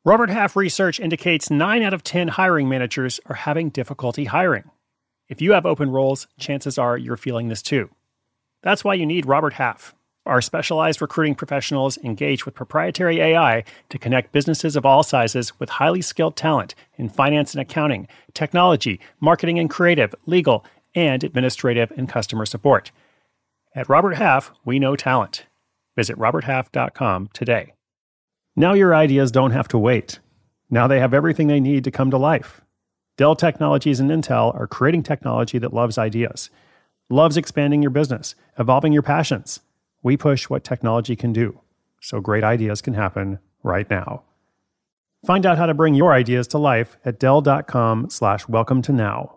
Robert Half research indicates 9 out of 10 hiring managers are having difficulty hiring. If you have open roles, chances are you're feeling this too. That's why you need Robert Half. Our specialized recruiting professionals engage with proprietary AI to connect businesses of all sizes with highly skilled talent in finance and accounting, technology, marketing and creative, legal, and administrative and customer support. At Robert Half, we know talent. Visit roberthalf.com today. Now your ideas don't have to wait. Now they have everything they need to come to life. Dell Technologies and Intel are creating technology that loves ideas, loves expanding your business, evolving your passions. We push what technology can do, so great ideas can happen right now. Find out how to bring your ideas to life at dell.com/welcome to now.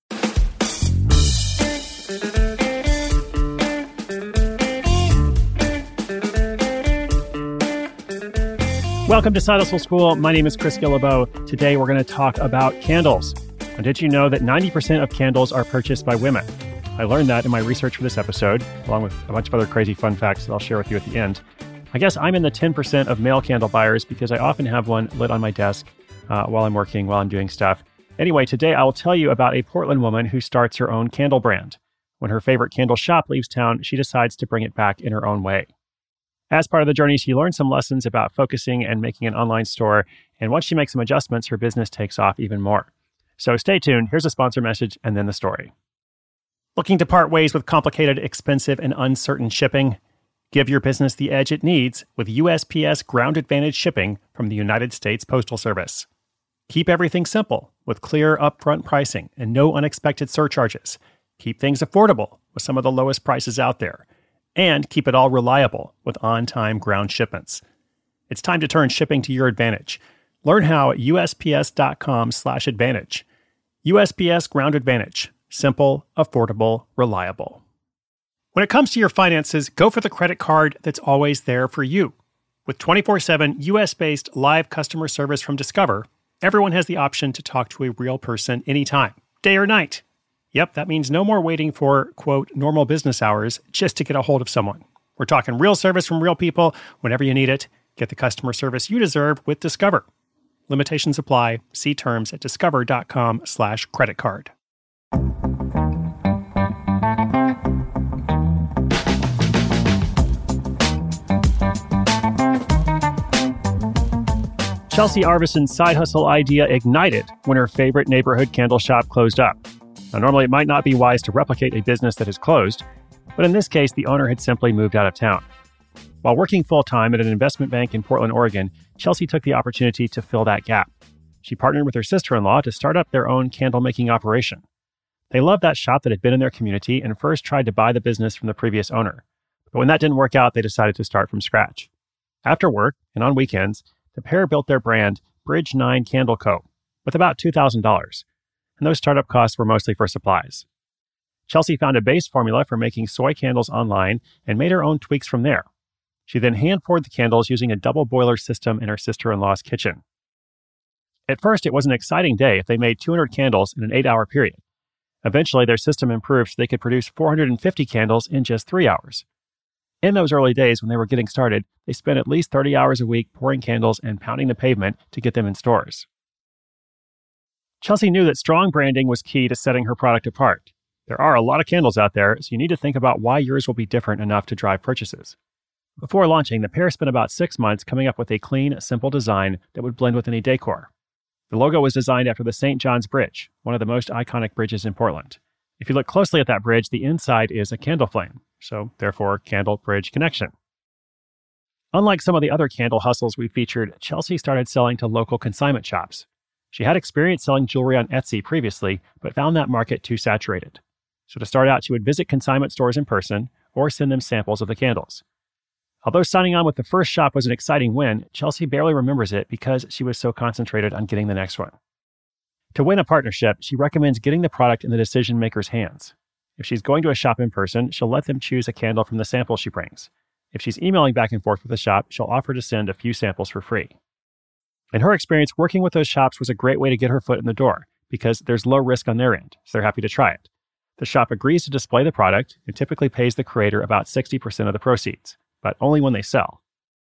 Welcome to Side Hustle School. My name is Chris Guillebeau. Today we're going to talk about candles. Now, did you know that 90% of candles are purchased by women? I learned that in my research for this episode, along with a bunch of other crazy fun facts that I'll share with you at the end. I guess I'm in the 10% of male candle buyers because I often have one lit on my desk while I'm working, while I'm doing stuff. Anyway, today I will tell you about a Portland woman who starts her own candle brand. When her favorite candle shop leaves town, she decides to bring it back in her own way. As part of the journey, she learned some lessons about focusing and making an online store, and once she makes some adjustments, her business takes off even more. So stay tuned. Here's a sponsor message and then the story. Looking to part ways with complicated, expensive, and uncertain shipping? Give your business the edge it needs with USPS Ground Advantage shipping from the United States Postal Service. Keep everything simple with clear upfront pricing and no unexpected surcharges. Keep things affordable with some of the lowest prices out there. And keep it all reliable with on-time ground shipments. It's time to turn shipping to your advantage. Learn how at USPS.com/advantage. USPS Ground Advantage. Simple, affordable, reliable. When it comes to your finances, go for the credit card that's always there for you. With 24/7 US-based live customer service from Discover, everyone has the option to talk to a real person anytime, day or night. Yep, that means no more waiting for, quote, normal business hours just to get a hold of someone. We're talking real service from real people whenever you need it. Get the customer service you deserve with Discover. Limitations apply. See terms at discover.com/creditcard. Chelsea Arvison's side hustle idea ignited when her favorite neighborhood candle shop closed up. Now, normally it might not be wise to replicate a business that is closed, but in this case, the owner had simply moved out of town. While working full-time at an investment bank in Portland, Oregon, Chelsea took the opportunity to fill that gap. She partnered with her sister-in-law to start up their own candle-making operation. They loved that shop that had been in their community and first tried to buy the business from the previous owner. But when that didn't work out, they decided to start from scratch. After work and on weekends, the pair built their brand, Bridge 9 Candle Co., with about $2,000. And those startup costs were mostly for supplies. Chelsea found a base formula for making soy candles online and made her own tweaks from there. She then hand-poured the candles using a double boiler system in her sister-in-law's kitchen. At first, it was an exciting day if they made 200 candles in an 8-hour period. Eventually, their system improved so they could produce 450 candles in just 3 hours. In those early days when they were getting started, they spent at least 30 hours a week pouring candles and pounding the pavement to get them in stores. Chelsea knew that strong branding was key to setting her product apart. There are a lot of candles out there, so you need to think about why yours will be different enough to drive purchases. Before launching, the pair spent about 6 months coming up with a clean, simple design that would blend with any decor. The logo was designed after the St. John's Bridge, one of the most iconic bridges in Portland. If you look closely at that bridge, the inside is a candle flame, so therefore candle-bridge connection. Unlike some of the other candle hustles we featured, Chelsea started selling to local consignment shops. She had experience selling jewelry on Etsy previously, but found that market too saturated. So to start out, she would visit consignment stores in person or send them samples of the candles. Although signing on with the first shop was an exciting win, Chelsea barely remembers it because she was so concentrated on getting the next one. To win a partnership, she recommends getting the product in the decision maker's hands. If she's going to a shop in person, she'll let them choose a candle from the sample she brings. If she's emailing back and forth with the shop, she'll offer to send a few samples for free. In her experience, working with those shops was a great way to get her foot in the door because there's low risk on their end, so they're happy to try it. The shop agrees to display the product and typically pays the creator about 60% of the proceeds, but only when they sell.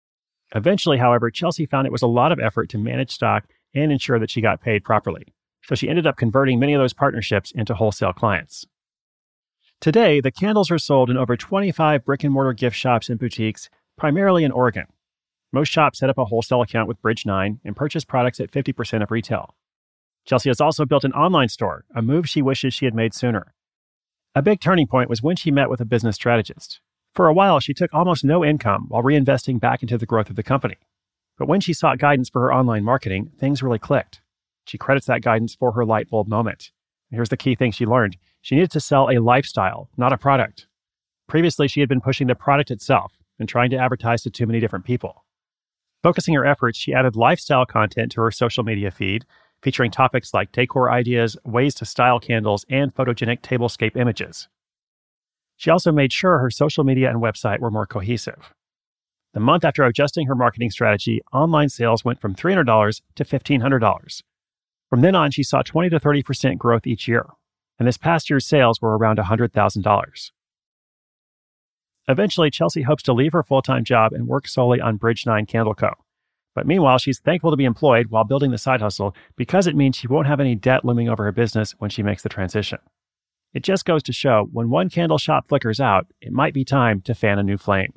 Eventually, however, Chelsea found it was a lot of effort to manage stock and ensure that she got paid properly. So she ended up converting many of those partnerships into wholesale clients. Today, the candles are sold in over 25 brick-and-mortar gift shops and boutiques, primarily in Oregon. Most shops set up a wholesale account with Bridge9 and purchase products at 50% of retail. Chelsea has also built an online store, a move she wishes she had made sooner. A big turning point was when she met with a business strategist. For a while, she took almost no income while reinvesting back into the growth of the company. But when she sought guidance for her online marketing, things really clicked. She credits that guidance for her light bulb moment. Here's the key thing she learned. She needed to sell a lifestyle, not a product. Previously, she had been pushing the product itself and trying to advertise to too many different people. Focusing her efforts, she added lifestyle content to her social media feed, featuring topics like decor ideas, ways to style candles, and photogenic tablescape images. She also made sure her social media and website were more cohesive. The month after adjusting her marketing strategy, online sales went from $300 to $1,500. From then on, she saw 20 to 30% growth each year, and this past year's sales were around $100,000. Eventually, Chelsea hopes to leave her full-time job and work solely on Bridge9 Candle Co. But meanwhile, she's thankful to be employed while building the side hustle because it means she won't have any debt looming over her business when she makes the transition. It just goes to show, when one candle shop flickers out, it might be time to fan a new flame.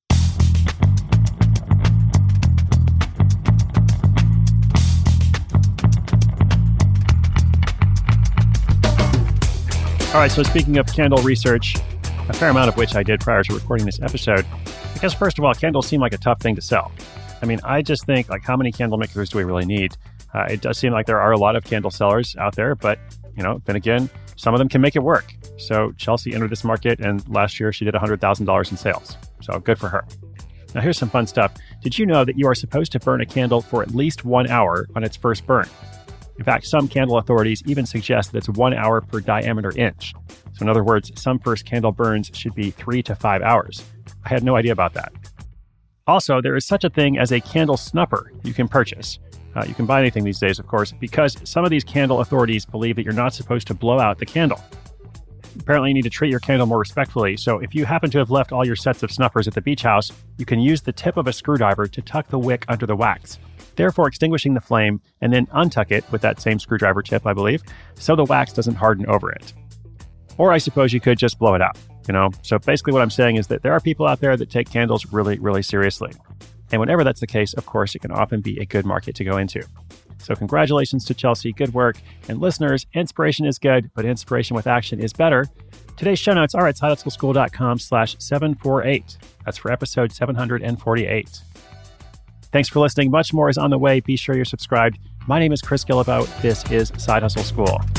All right, so speaking of candle research, a fair amount of which I did prior to recording this episode, because first of all, candles seem like a tough thing to sell. I mean, I just think, like, how many candle makers do we really need? It does seem like there are a lot of candle sellers out there, but, then again, some of them can make it work. So Chelsea entered this market, and last year she did $100,000 in sales. So good for her. Now here's some fun stuff. Did you know that you are supposed to burn a candle for at least 1 hour on its first burn? In fact, some candle authorities even suggest that it's 1 hour per diameter inch. So in other words, some first candle burns should be 3 to 5 hours. I had no idea about that. Also, there is such a thing as a candle snuffer you can purchase. You can buy anything these days, of course, because some of these candle authorities believe that you're not supposed to blow out the candle. Apparently, you need to treat your candle more respectfully, so if you happen to have left all your sets of snuffers at the beach house, you can use the tip of a screwdriver to tuck the wick under the wax, therefore extinguishing the flame, and then untuck it with that same screwdriver tip, I believe, so the wax doesn't harden over it. Or I suppose you could just blow it out, So basically what I'm saying is that there are people out there that take candles really, really seriously. And whenever that's the case, of course, it can often be a good market to go into. So congratulations to Chelsea, good work. And listeners, inspiration is good, but inspiration with action is better. Today's show notes are at sidehustleschool.com/748. That's for episode 748. Thanks for listening. Much more is on the way. Be sure you're subscribed. My name is Chris Guillebeau. This is Side Hustle School.